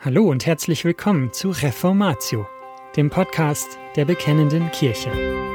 Hallo und herzlich willkommen zu Reformatio, dem Podcast der Bekennenden Kirche.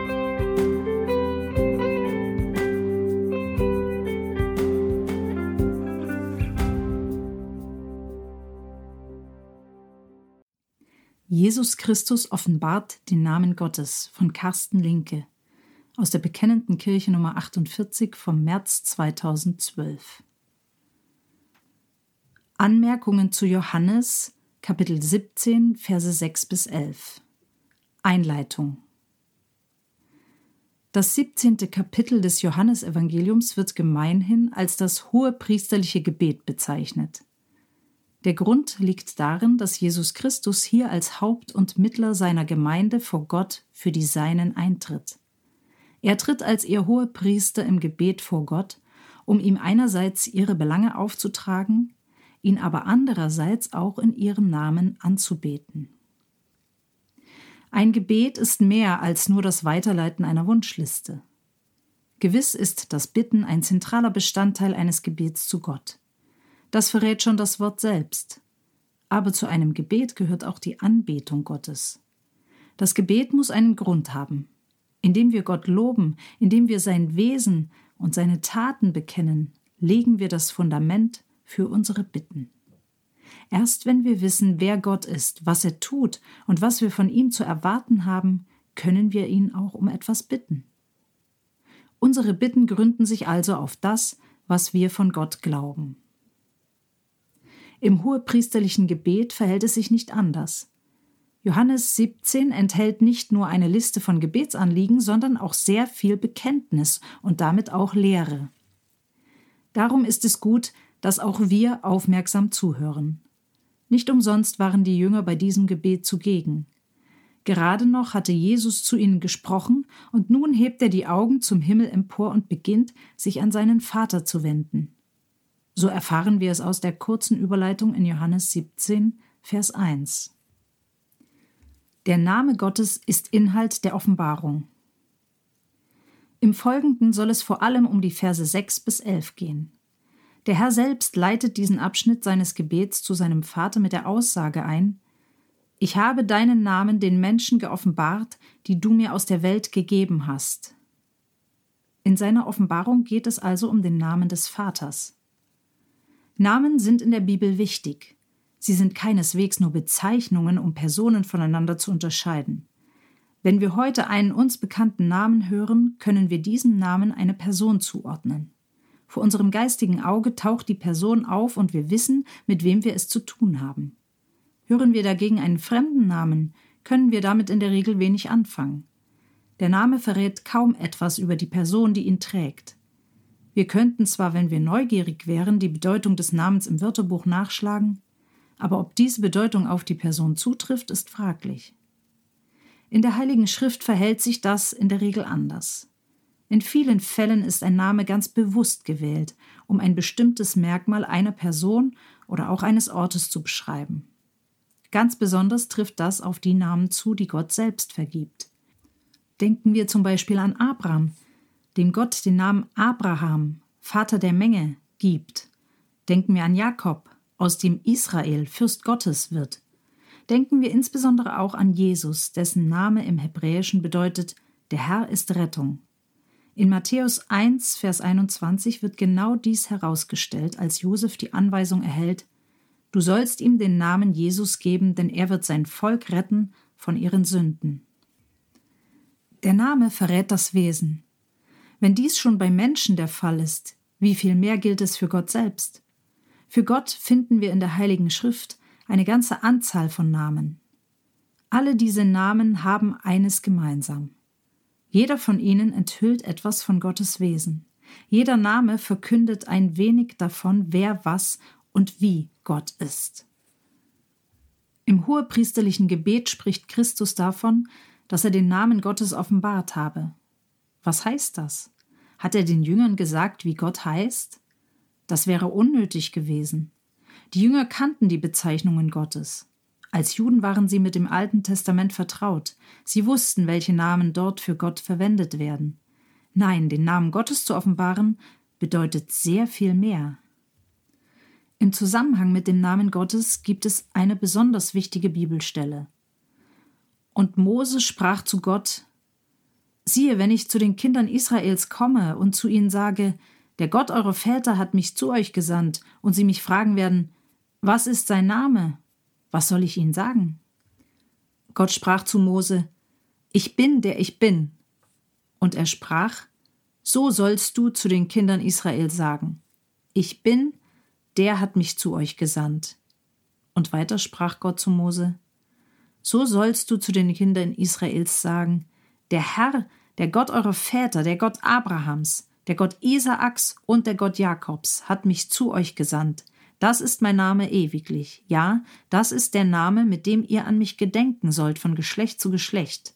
Jesus Christus offenbart den Namen Gottes von Carsten Linke aus der Bekennenden Kirche Nummer 48 vom März 2012. Anmerkungen zu Johannes, Kapitel 17, Verse 6-11. Einleitung. Das 17. Kapitel des Johannesevangeliums wird gemeinhin als das hohepriesterliche Gebet bezeichnet. Der Grund liegt darin, dass Jesus Christus hier als Haupt und Mittler seiner Gemeinde vor Gott für die Seinen eintritt. Er tritt als ihr Hohepriester im Gebet vor Gott, um ihm einerseits ihre Belange aufzutragen, ihn aber andererseits auch in ihrem Namen anzubeten. Ein Gebet ist mehr als nur das Weiterleiten einer Wunschliste. Gewiss ist das Bitten ein zentraler Bestandteil eines Gebets zu Gott. Das verrät schon das Wort selbst. Aber zu einem Gebet gehört auch die Anbetung Gottes. Das Gebet muss einen Grund haben. Indem wir Gott loben, indem wir sein Wesen und seine Taten bekennen, legen wir das Fundament für unsere Bitten. Erst wenn wir wissen, wer Gott ist, was er tut und was wir von ihm zu erwarten haben, können wir ihn auch um etwas bitten. Unsere Bitten gründen sich also auf das, was wir von Gott glauben. Im hohepriesterlichen Gebet verhält es sich nicht anders. Johannes 17 enthält nicht nur eine Liste von Gebetsanliegen, sondern auch sehr viel Bekenntnis und damit auch Lehre. Darum ist es gut, dass auch wir aufmerksam zuhören. Nicht umsonst waren die Jünger bei diesem Gebet zugegen. Gerade noch hatte Jesus zu ihnen gesprochen und nun hebt er die Augen zum Himmel empor und beginnt, sich an seinen Vater zu wenden. So erfahren wir es aus der kurzen Überleitung in Johannes 17, Vers 1. Der Name Gottes ist Inhalt der Offenbarung. Im Folgenden soll es vor allem um die Verse 6-11 gehen. Der Herr selbst leitet diesen Abschnitt seines Gebets zu seinem Vater mit der Aussage ein: Ich habe deinen Namen den Menschen geoffenbart, die du mir aus der Welt gegeben hast. In seiner Offenbarung geht es also um den Namen des Vaters. Namen sind in der Bibel wichtig. Sie sind keineswegs nur Bezeichnungen, um Personen voneinander zu unterscheiden. Wenn wir heute einen uns bekannten Namen hören, können wir diesem Namen eine Person zuordnen. Vor unserem geistigen Auge taucht die Person auf und wir wissen, mit wem wir es zu tun haben. Hören wir dagegen einen fremden Namen, können wir damit in der Regel wenig anfangen. Der Name verrät kaum etwas über die Person, die ihn trägt. Wir könnten zwar, wenn wir neugierig wären, die Bedeutung des Namens im Wörterbuch nachschlagen, aber ob diese Bedeutung auf die Person zutrifft, ist fraglich. In der Heiligen Schrift verhält sich das in der Regel anders. In vielen Fällen ist ein Name ganz bewusst gewählt, um ein bestimmtes Merkmal einer Person oder auch eines Ortes zu beschreiben. Ganz besonders trifft das auf die Namen zu, die Gott selbst vergibt. Denken wir zum Beispiel an Abraham, dem Gott den Namen Abraham, Vater der Menge, gibt. Denken wir an Jakob, aus dem Israel, Fürst Gottes, wird. Denken wir insbesondere auch an Jesus, dessen Name im Hebräischen bedeutet: Der Herr ist Rettung. In Matthäus 1, Vers 21 wird genau dies herausgestellt, als Josef die Anweisung erhält: Du sollst ihm den Namen Jesus geben, denn er wird sein Volk retten von ihren Sünden. Der Name verrät das Wesen. Wenn dies schon bei Menschen der Fall ist, wie viel mehr gilt es für Gott selbst? Für Gott finden wir in der Heiligen Schrift eine ganze Anzahl von Namen. Alle diese Namen haben eines gemeinsam. Jeder von ihnen enthüllt etwas von Gottes Wesen. Jeder Name verkündet ein wenig davon, wer, was und wie Gott ist. Im hohepriesterlichen Gebet spricht Christus davon, dass er den Namen Gottes offenbart habe. Was heißt das? Hat er den Jüngern gesagt, wie Gott heißt? Das wäre unnötig gewesen. Die Jünger kannten die Bezeichnungen Gottes. Als Juden waren sie mit dem Alten Testament vertraut. Sie wussten, welche Namen dort für Gott verwendet werden. Nein, den Namen Gottes zu offenbaren, bedeutet sehr viel mehr. Im Zusammenhang mit dem Namen Gottes gibt es eine besonders wichtige Bibelstelle. Und Mose sprach zu Gott: Siehe, wenn ich zu den Kindern Israels komme und zu ihnen sage, der Gott eurer Väter hat mich zu euch gesandt, und sie mich fragen werden, was ist sein Name? Was soll ich ihnen sagen? Gott sprach zu Mose: Ich bin, der ich bin. Und er sprach: So sollst du zu den Kindern Israel sagen: Ich bin, der hat mich zu euch gesandt. Und weiter sprach Gott zu Mose: So sollst du zu den Kindern Israels sagen: Der Herr, der Gott eurer Väter, der Gott Abrahams, der Gott Isaaks und der Gott Jakobs hat mich zu euch gesandt. Das ist mein Name ewiglich. Ja, das ist der Name, mit dem ihr an mich gedenken sollt von Geschlecht zu Geschlecht.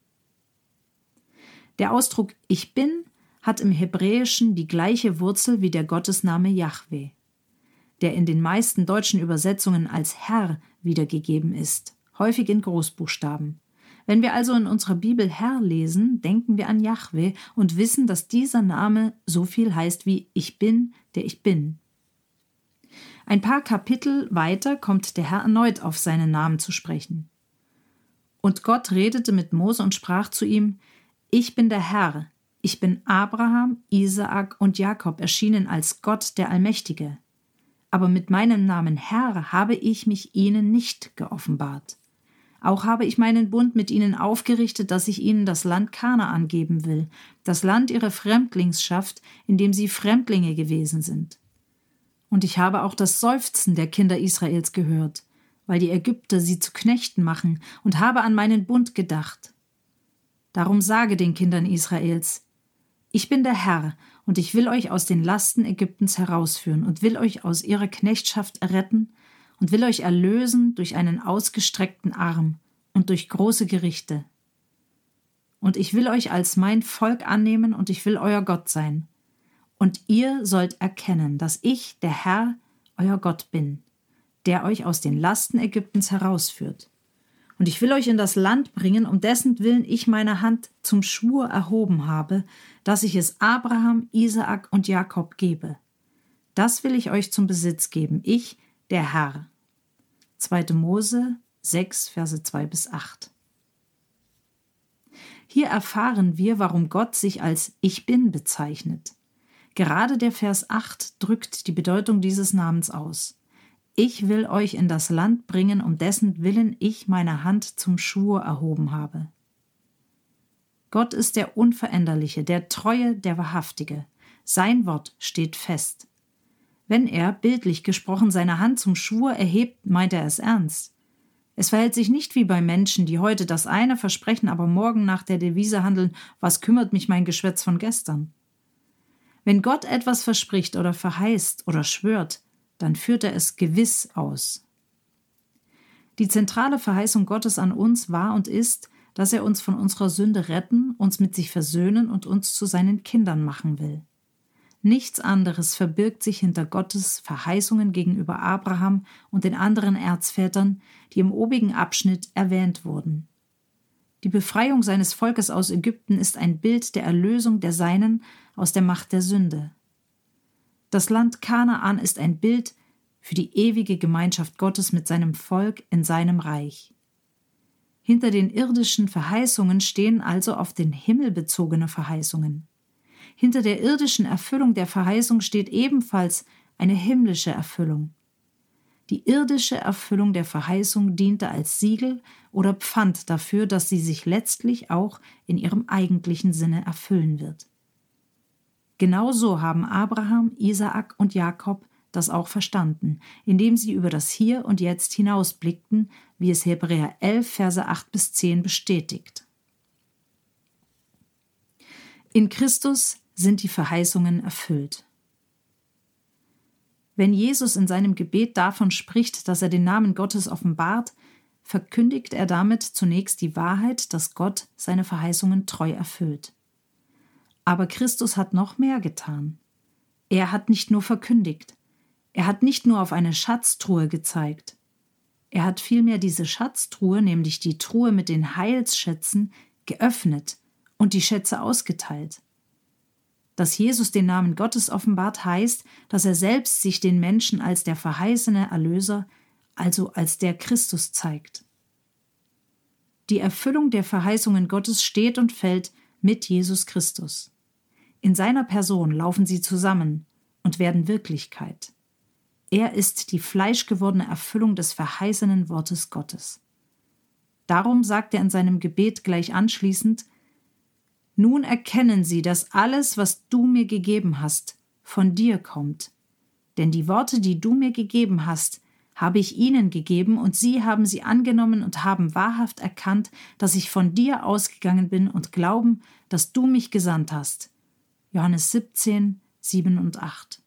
Der Ausdruck Ich bin hat im Hebräischen die gleiche Wurzel wie der Gottesname Jahwe, der in den meisten deutschen Übersetzungen als Herr wiedergegeben ist, häufig in Großbuchstaben. Wenn wir also in unserer Bibel Herr lesen, denken wir an Jahwe und wissen, dass dieser Name so viel heißt wie Ich bin, der ich bin. Ein paar Kapitel weiter kommt der Herr erneut auf seinen Namen zu sprechen. Und Gott redete mit Mose und sprach zu ihm: Ich bin der Herr, ich bin Abraham, Isaak und Jakob erschienen als Gott der Allmächtige. Aber mit meinem Namen Herr habe ich mich ihnen nicht geoffenbart. Auch habe ich meinen Bund mit ihnen aufgerichtet, dass ich ihnen das Land Kanaan geben will, das Land ihrer Fremdlingsschaft, in dem sie Fremdlinge gewesen sind. Und ich habe auch das Seufzen der Kinder Israels gehört, weil die Ägypter sie zu Knechten machen, und habe an meinen Bund gedacht. Darum sage den Kindern Israels: Ich bin der Herr, und ich will euch aus den Lasten Ägyptens herausführen und will euch aus ihrer Knechtschaft erretten und will euch erlösen durch einen ausgestreckten Arm und durch große Gerichte. Und ich will euch als mein Volk annehmen und ich will euer Gott sein. Und ihr sollt erkennen, dass ich, der Herr, euer Gott bin, der euch aus den Lasten Ägyptens herausführt. Und ich will euch in das Land bringen, um dessen Willen ich meine Hand zum Schwur erhoben habe, dass ich es Abraham, Isaak und Jakob gebe. Das will ich euch zum Besitz geben, ich, der Herr. 2. Mose 6, Verse 2-8. Hier erfahren wir, warum Gott sich als Ich Bin bezeichnet. Gerade der Vers 8 drückt die Bedeutung dieses Namens aus. Ich will euch in das Land bringen, um dessen Willen ich meine Hand zum Schwur erhoben habe. Gott ist der Unveränderliche, der Treue, der Wahrhaftige. Sein Wort steht fest. Wenn er, bildlich gesprochen, seine Hand zum Schwur erhebt, meint er es ernst. Es verhält sich nicht wie bei Menschen, die heute das eine versprechen, aber morgen nach der Devise handeln: Was kümmert mich mein Geschwätz von gestern? Wenn Gott etwas verspricht oder verheißt oder schwört, dann führt er es gewiss aus. Die zentrale Verheißung Gottes an uns war und ist, dass er uns von unserer Sünde retten, uns mit sich versöhnen und uns zu seinen Kindern machen will. Nichts anderes verbirgt sich hinter Gottes Verheißungen gegenüber Abraham und den anderen Erzvätern, die im obigen Abschnitt erwähnt wurden. Die Befreiung seines Volkes aus Ägypten ist ein Bild der Erlösung der Seinen aus der Macht der Sünde. Das Land Kanaan ist ein Bild für die ewige Gemeinschaft Gottes mit seinem Volk in seinem Reich. Hinter den irdischen Verheißungen stehen also auf den Himmel bezogene Verheißungen. Hinter der irdischen Erfüllung der Verheißung steht ebenfalls eine himmlische Erfüllung. Die irdische Erfüllung der Verheißung diente als Siegel oder Pfand dafür, dass sie sich letztlich auch in ihrem eigentlichen Sinne erfüllen wird. Genauso haben Abraham, Isaak und Jakob das auch verstanden, indem sie über das Hier und Jetzt hinausblickten, wie es Hebräer 11, Verse 8-10 bestätigt. In Christus sind die Verheißungen erfüllt. Wenn Jesus in seinem Gebet davon spricht, dass er den Namen Gottes offenbart, verkündigt er damit zunächst die Wahrheit, dass Gott seine Verheißungen treu erfüllt. Aber Christus hat noch mehr getan. Er hat nicht nur verkündigt, er hat nicht nur auf eine Schatztruhe gezeigt, er hat vielmehr diese Schatztruhe, nämlich die Truhe mit den Heilsschätzen, geöffnet und die Schätze ausgeteilt. Dass Jesus den Namen Gottes offenbart, heißt, dass er selbst sich den Menschen als der verheißene Erlöser, also als der Christus zeigt. Die Erfüllung der Verheißungen Gottes steht und fällt mit Jesus Christus. In seiner Person laufen sie zusammen und werden Wirklichkeit. Er ist die fleischgewordene Erfüllung des verheißenen Wortes Gottes. Darum sagt er in seinem Gebet gleich anschließend: Nun erkennen sie, dass alles, was du mir gegeben hast, von dir kommt. Denn die Worte, die du mir gegeben hast, habe ich ihnen gegeben, und sie haben sie angenommen und haben wahrhaft erkannt, dass ich von dir ausgegangen bin, und glauben, dass du mich gesandt hast. Johannes 17, 7 und 8.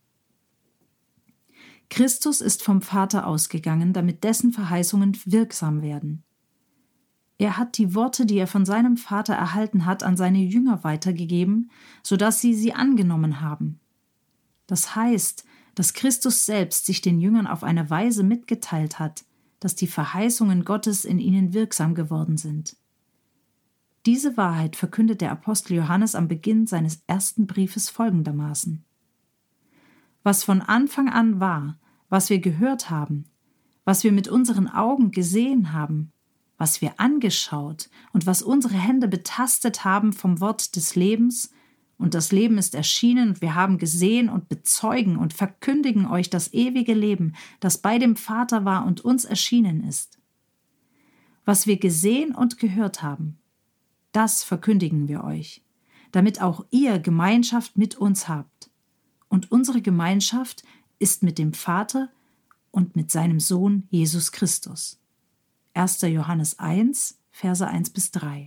Christus ist vom Vater ausgegangen, damit dessen Verheißungen wirksam werden. Er hat die Worte, die er von seinem Vater erhalten hat, an seine Jünger weitergegeben, sodass sie angenommen haben. Das heißt, dass Christus selbst sich den Jüngern auf eine Weise mitgeteilt hat, dass die Verheißungen Gottes in ihnen wirksam geworden sind. Diese Wahrheit verkündet der Apostel Johannes am Beginn seines ersten Briefes folgendermaßen: Was von Anfang an war, was wir gehört haben, was wir mit unseren Augen gesehen haben, was wir angeschaut und was unsere Hände betastet haben vom Wort des Lebens, und das Leben ist erschienen, und wir haben gesehen und bezeugen und verkündigen euch das ewige Leben, das bei dem Vater war und uns erschienen ist. Was wir gesehen und gehört haben, das verkündigen wir euch, damit auch ihr Gemeinschaft mit uns habt. Und unsere Gemeinschaft ist mit dem Vater und mit seinem Sohn Jesus Christus. 1. Johannes 1, Verse 1-3.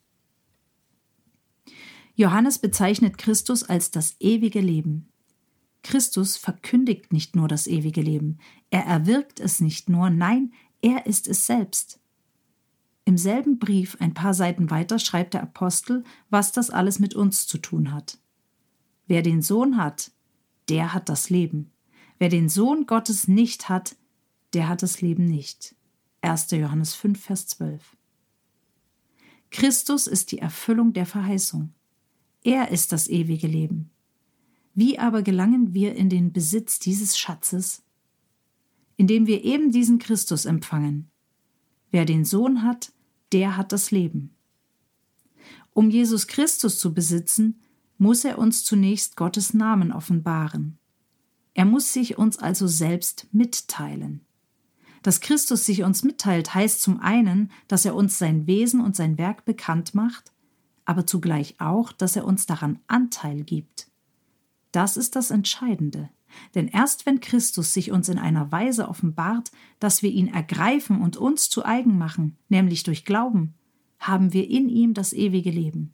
Johannes bezeichnet Christus als das ewige Leben. Christus verkündigt nicht nur das ewige Leben, er erwirkt es nicht nur, nein, er ist es selbst. Im selben Brief, ein paar Seiten weiter, schreibt der Apostel, was das alles mit uns zu tun hat. Wer den Sohn hat, der hat das Leben. Wer den Sohn Gottes nicht hat, der hat das Leben nicht. 1. Johannes 5, Vers 12. Christus ist die Erfüllung der Verheißung. Er ist das ewige Leben. Wie aber gelangen wir in den Besitz dieses Schatzes? Indem wir eben diesen Christus empfangen. Wer den Sohn hat, der hat das Leben. Um Jesus Christus zu besitzen, muss er uns zunächst Gottes Namen offenbaren. Er muss sich uns also selbst mitteilen. Dass Christus sich uns mitteilt, heißt zum einen, dass er uns sein Wesen und sein Werk bekannt macht, aber zugleich auch, dass er uns daran Anteil gibt. Das ist das Entscheidende, denn erst wenn Christus sich uns in einer Weise offenbart, dass wir ihn ergreifen und uns zu eigen machen, nämlich durch Glauben, haben wir in ihm das ewige Leben.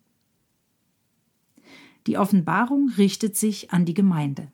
Die Offenbarung richtet sich an die Gemeinde.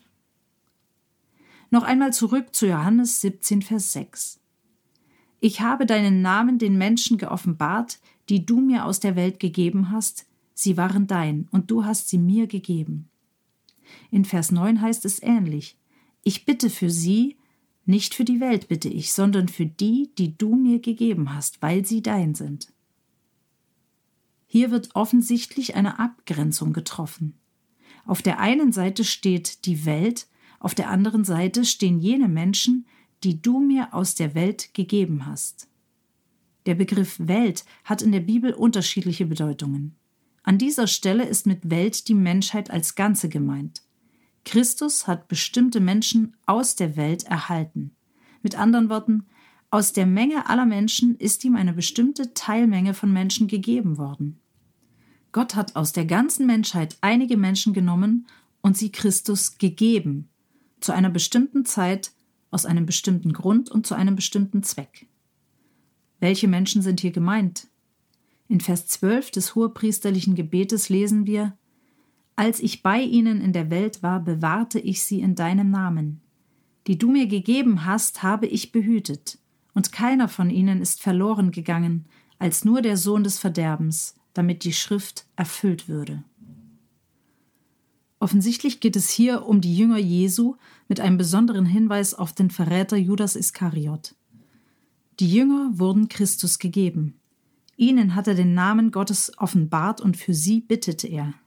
Noch einmal zurück zu Johannes 17, Vers 6. Ich habe deinen Namen den Menschen geoffenbart, die du mir aus der Welt gegeben hast. Sie waren dein, und du hast sie mir gegeben. In Vers 9 heißt es ähnlich. Ich bitte für sie, nicht für die Welt bitte ich, sondern für die, die du mir gegeben hast, weil sie dein sind. Hier wird offensichtlich eine Abgrenzung getroffen. Auf der einen Seite steht die Welt, auf der anderen Seite stehen jene Menschen, die du mir aus der Welt gegeben hast. Der Begriff Welt hat in der Bibel unterschiedliche Bedeutungen. An dieser Stelle ist mit Welt die Menschheit als Ganze gemeint. Christus hat bestimmte Menschen aus der Welt erhalten. Mit anderen Worten, aus der Menge aller Menschen ist ihm eine bestimmte Teilmenge von Menschen gegeben worden. Gott hat aus der ganzen Menschheit einige Menschen genommen und sie Christus gegeben, zu einer bestimmten Zeit, aus einem bestimmten Grund und zu einem bestimmten Zweck. Welche Menschen sind hier gemeint? In Vers 12 des hohepriesterlichen Gebetes lesen wir: Als ich bei ihnen in der Welt war, bewahrte ich sie in deinem Namen. Die du mir gegeben hast, habe ich behütet, und keiner von ihnen ist verloren gegangen, als nur der Sohn des Verderbens, damit die Schrift erfüllt würde. Offensichtlich geht es hier um die Jünger Jesu mit einem besonderen Hinweis auf den Verräter Judas Iskariot. Die Jünger wurden Christus gegeben. Ihnen hat er den Namen Gottes offenbart und für sie bittete er.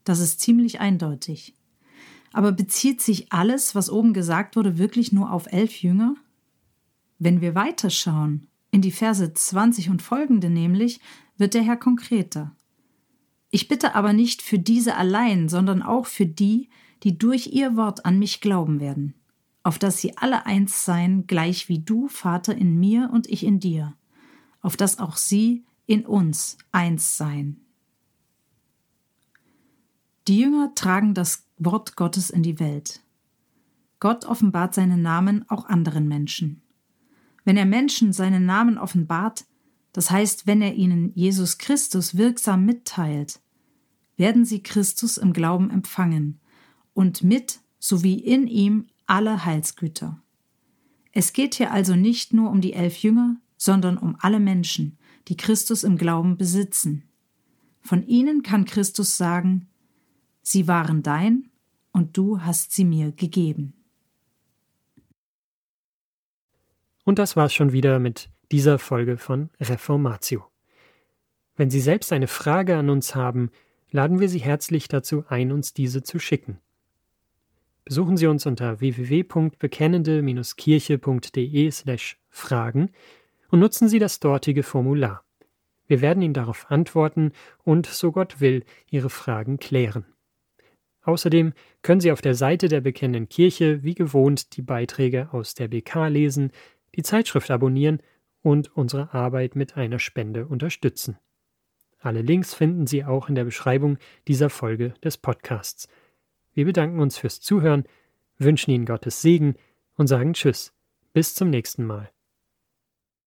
Das ist ziemlich eindeutig. Aber bezieht sich alles, was oben gesagt wurde, wirklich nur auf 11 Jünger? Wenn wir weiterschauen, in die Verse 20 und folgende nämlich, wird der Herr konkreter. Ich bitte aber nicht für diese allein, sondern auch für die, die durch ihr Wort an mich glauben werden, auf dass sie alle eins seien, gleich wie du, Vater, in mir und ich in dir, auf dass auch sie in uns eins seien. Die Jünger tragen das Wort Gottes in die Welt. Gott offenbart seinen Namen auch anderen Menschen. Wenn er Menschen seinen Namen offenbart, das heißt, wenn er ihnen Jesus Christus wirksam mitteilt, werden sie Christus im Glauben empfangen und mit sowie in ihm alle Heilsgüter. Es geht hier also nicht nur um die 11 Jünger, sondern um alle Menschen, die Christus im Glauben besitzen. Von ihnen kann Christus sagen, sie waren dein und du hast sie mir gegeben. Und das war's schon wieder mit dieser Folge von Reformatio. Wenn Sie selbst eine Frage an uns haben, laden wir Sie herzlich dazu ein, uns diese zu schicken. Besuchen Sie uns unter www.bekennende-kirche.de/Fragen und nutzen Sie das dortige Formular. Wir werden Ihnen darauf antworten und, so Gott will, Ihre Fragen klären. Außerdem können Sie auf der Seite der Bekennenden Kirche wie gewohnt die Beiträge aus der BK lesen, die Zeitschrift abonnieren und unsere Arbeit mit einer Spende unterstützen. Alle Links finden Sie auch in der Beschreibung dieser Folge des Podcasts. Wir bedanken uns fürs Zuhören, wünschen Ihnen Gottes Segen und sagen Tschüss, bis zum nächsten Mal.